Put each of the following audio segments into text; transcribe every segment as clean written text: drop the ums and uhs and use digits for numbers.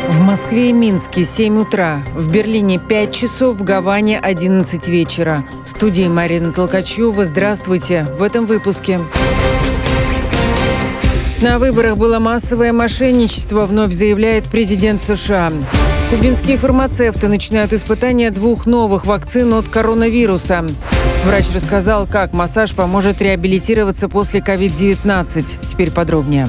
В Москве и Минске 7 утра, в Берлине 5 часов, в Гаване 11 вечера. В студии Марина Толкачева. Здравствуйте. В этом выпуске. На выборах было массовое мошенничество, вновь заявляет президент США. Кубинские фармацевты начинают испытания 2 новых вакцин от коронавируса. Врач рассказал, как массаж поможет реабилитироваться после COVID-19. Теперь подробнее.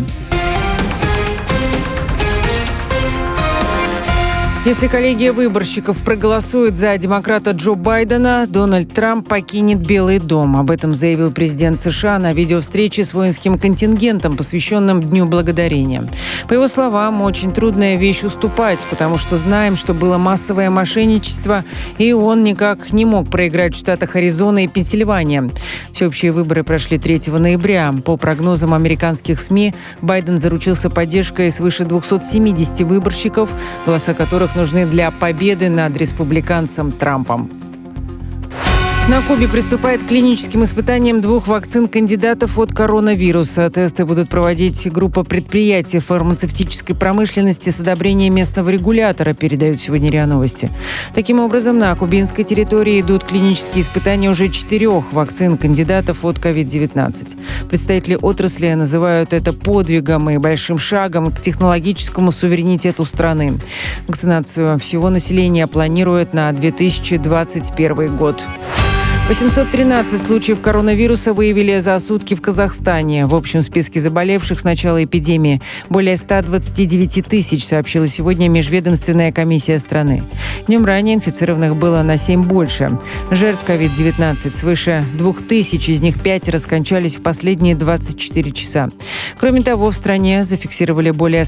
Если коллегия выборщиков проголосует за демократа Джо Байдена, Дональд Трамп покинет Белый дом. Об этом заявил президент США на видеовстрече с воинским контингентом, посвященном Дню Благодарения. По его словам, очень трудная вещь уступать, потому что знаем, что было массовое мошенничество, и он никак не мог проиграть в штатах Аризона и Пенсильвания. Всеобщие выборы прошли 3 ноября. По прогнозам американских СМИ, Байден заручился поддержкой свыше 270 выборщиков, голоса которых нужны для победы над республиканцем Трампом. На Кубе приступает к клиническим испытаниям 2 вакцин кандидатов от коронавируса. Тесты будут проводить группа предприятий фармацевтической промышленности с одобрением местного регулятора, передают сегодня РИА Новости. Таким образом, на кубинской территории идут клинические испытания уже 4 вакцин кандидатов от COVID-19. Представители отрасли называют это подвигом и большим шагом к технологическому суверенитету страны. Вакцинацию всего населения планируют на 2021 год. 813 случаев коронавируса выявили за сутки в Казахстане. В общем списке заболевших с начала эпидемии более 129 тысяч, сообщила сегодня межведомственная комиссия страны. Днем ранее инфицированных было на 7 больше. Жертв COVID-19 свыше 2000, из них 5 скончались в последние 24 часа. Кроме того, в стране зафиксировали более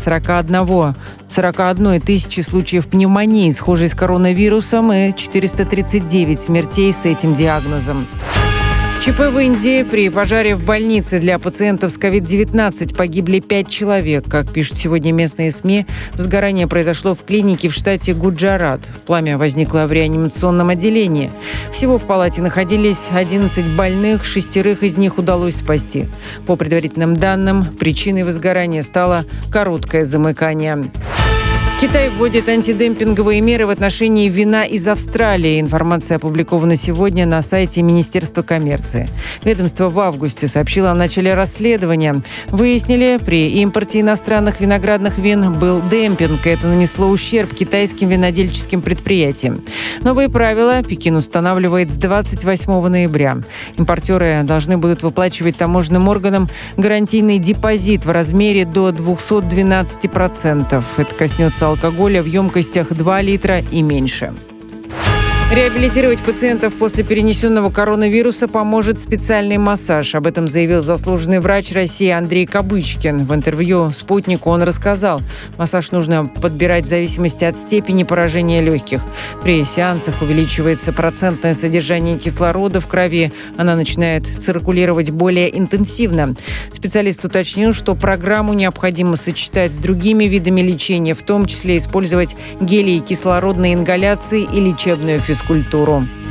41 тысячи случаев пневмонии, схожей с коронавирусом, и 439 смертей с этим диагнозом. ЧП в Индии. При пожаре в больнице для пациентов с COVID-19 погибли 5 человек. Как пишут сегодня местные СМИ, возгорание произошло в клинике в штате Гуджарат. Пламя возникло в реанимационном отделении. Всего в палате находились 11 больных, 6 из них удалось спасти. По предварительным данным, причиной возгорания стало короткое замыкание. Китай вводит антидемпинговые меры в отношении вина из Австралии. Информация опубликована сегодня на сайте Министерства коммерции. Ведомство в августе сообщило о начале расследования. Выяснили, при импорте иностранных виноградных вин был демпинг. Это нанесло ущерб китайским винодельческим предприятиям. Новые правила Пекин устанавливает с 28 ноября. Импортеры должны будут выплачивать таможенным органам гарантийный депозит в размере до 212%. Это коснется алкоголя в емкостях 2 литра и меньше. Реабилитировать пациентов после перенесенного коронавируса поможет специальный массаж. Об этом заявил заслуженный врач России Андрей Кабычкин. В интервью «Спутнику» он рассказал, массаж нужно подбирать в зависимости от степени поражения легких. При сеансах увеличивается процентное содержание кислорода в крови. Она начинает циркулировать более интенсивно. Специалист уточнил, что программу необходимо сочетать с другими видами лечения, в том числе использовать гели кислородной ингаляции и лечебную физкультуру.